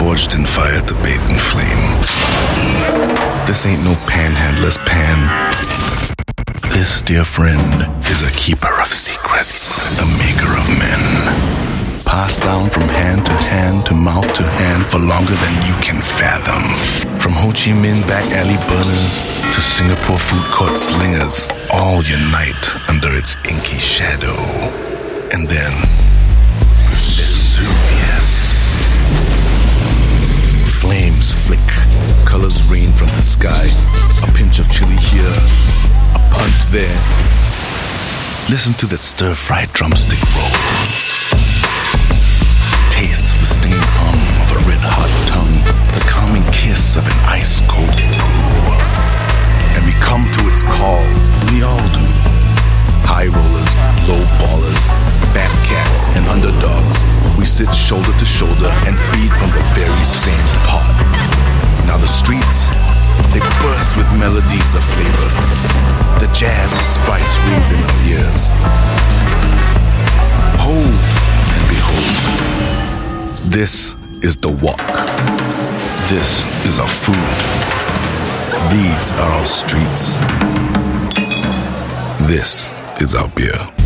forged in fire to bathe in flame. This ain't no panhandler's pan. This, dear friend, is a keeper of secrets, a maker of men. Passed down from hand to mouth to hand for longer than you can fathom. From Ho Chi Minh back alley burners to Singapore food court slingers, all unite under its inky shadow. And then Vesuvius. Flames flick, colors rain from the sky. A pinch of chili here, a punch there. Listen to that stir-fried drumstick roll. Taste the stinging hum of a red-hot tongue, the calming kiss of an ice-cold brew. And we come to its call, we all do. High rollers, low ballers, fat cats and underdogs. We sit shoulder to shoulder and feed from the very same pot. Now the streets, they burst with melodies of flavor. The jazz of spice rings in our ears. Ho and behold, this is the walk. This is our food. These are our streets. This is our beer.